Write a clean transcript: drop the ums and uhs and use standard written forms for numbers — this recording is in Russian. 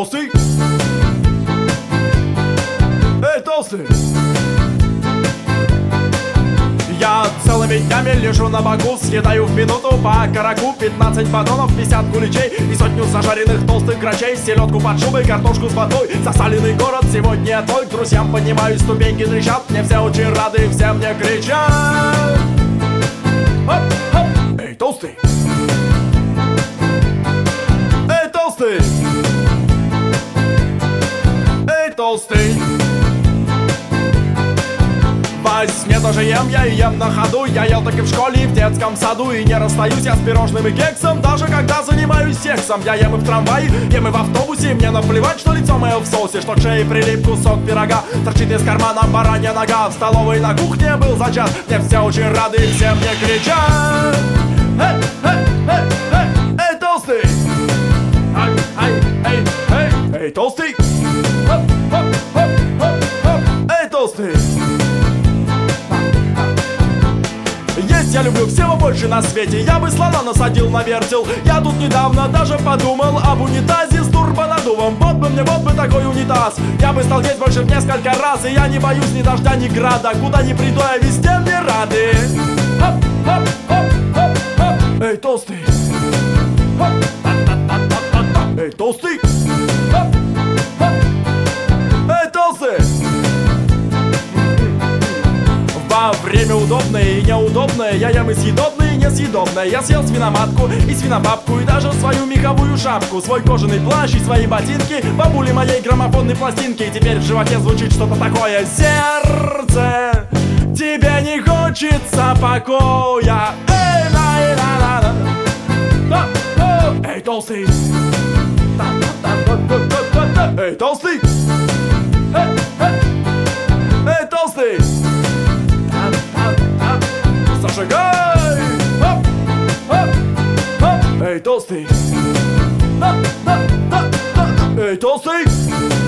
толстый! Эй, толстый! Я целыми днями лежу на боку, съедаю в минуту по караку 15 батонов, 50 куличей и сотню зажаренных толстых грачей. Селедку под шубой, картошку с водой, засаленный город сегодня твой. К друзьям поднимаюсь, ступеньки трещат, мне все очень рады, все мне кричат. Хоп, хоп. Эй, толстый! Эй, толстый! Эй, толстый! Во сне тоже ем, я и ем на ходу. Я ел так и в школе, и в детском саду. И не расстаюсь я с пирожным и кексом, даже когда занимаюсь сексом. Я ем и в трамвае, ем и в автобусе. И мне наплевать, что лицо мое в соусе, что к шее прилип кусок пирога, торчит из кармана баранья нога. В столовой на кухне был зачат, мне все очень рады, и все мне кричат. Эй, эй, эй, эй, эй, толстый! Ай, ай, эй, эй, эй, толстый! Хоп, хоп, хоп, хоп, хоп. Эй, толстый! Есть я люблю всего больше на свете. Я бы слона насадил на вертел. Я тут недавно даже подумал об унитазе с турбонаддувом. Вот бы такой унитаз. Я бы стал есть больше в несколько раз. И я не боюсь ни дождя, ни града. Куда ни приду, я везде мне рады. Хоп, хоп, хоп, хоп, хоп. Эй, толстый! Хоп, эй, толстый! Хоп, хоп. Эй, толстый! Во время удобное и неудобное я ем и съедобное, и несъедобное. Я съел свиноматку и свинобабку, и даже свою меховую шапку, свой кожаный плащ и свои ботинки, бабули моей граммофонной пластинки. И теперь в животе звучит что-то такое: сердце, тебе не хочется покоя. Эй, эй, толстый! Эй, толстый! Эй, толстый! Зажигай! Хоп, хоп, хоп. Эй, толстый! Эй, толстый!